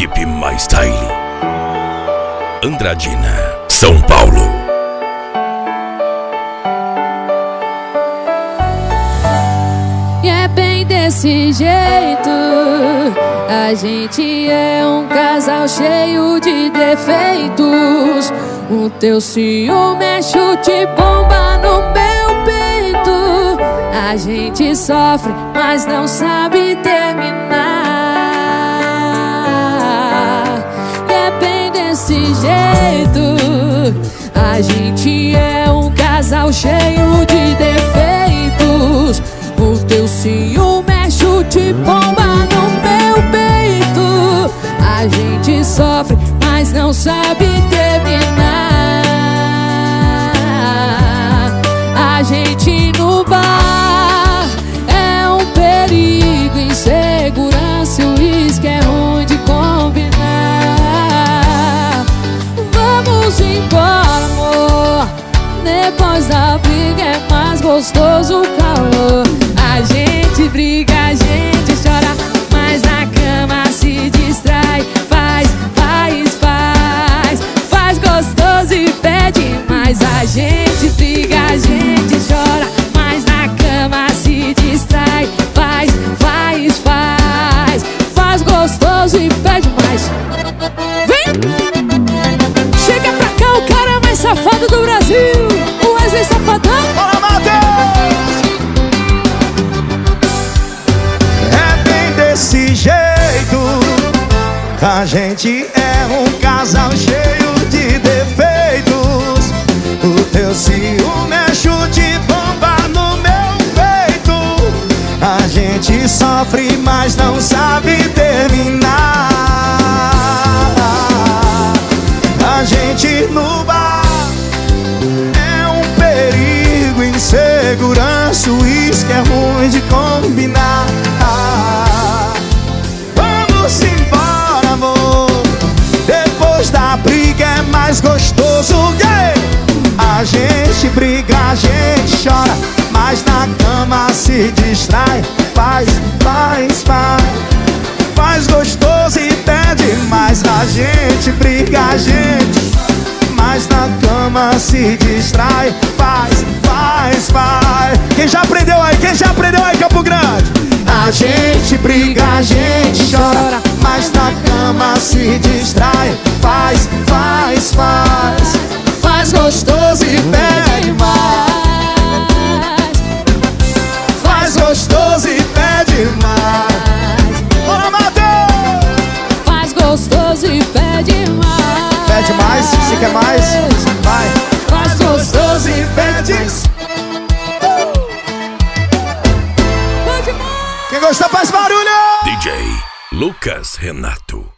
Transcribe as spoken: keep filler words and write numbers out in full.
equipe mais style. Andradina, São Paulo. E é bem desse jeito. A gente é um casal cheio de defeitos. O teu ciúme é chute bomba no meu peito. A gente sofre, mas não sabe terminar. E é bem desse jeito. A gente é um casal cheio de defeitos. O teu ciúme é chute bomba no meu peito. A gente sofre, mas não sabe terminar. A gente no bar é um perigo, insegurança e o uísque é ruim de combinar. Vamos embora, amor. Depois da briga é mais gostoso o calor. A gente briga, a gente chora, mas na cama se distrai. Faz, faz, faz, faz gostoso e pede mais. A gente briga, a gente chora, mas na cama se distrai. Faz, faz, faz, faz gostoso e pede mais. Vem! Chega pra cá o cara mais safado do Brasil, o Wesley Safadão. Bora, Matheus! É bem desse jeito. A gente é um casal cheio de defeitos. O teu ciúme é chute bomba no meu peito. A gente sofre, mas não sabe terminar. A gente no bar é um perigo, insegurança, o uísque é ruim de combinar. Vamos embora, amor. Depois da briga é mais gostoso, yeah! A gente briga, a gente chora, mas na cama se distrai. Faz, faz, faz, faz gostoso e pede mais. A gente briga, a gente, mas na cama se distrai. Faz, faz, faz. Quem já aprendeu aí? Quem já aprendeu aí, Campo Grande? A gente briga, a gente chora, mas na cama se distrai. Faz, faz, faz, faz gostoso e pede mais. Faz gostoso e pede mais. Bora, Matheus! Faz gostoso e pede mais. Pede mais, se quer mais, vai. Faz gostoso e pede mais. Quem gostou faz barulho! D J Lucas Renato.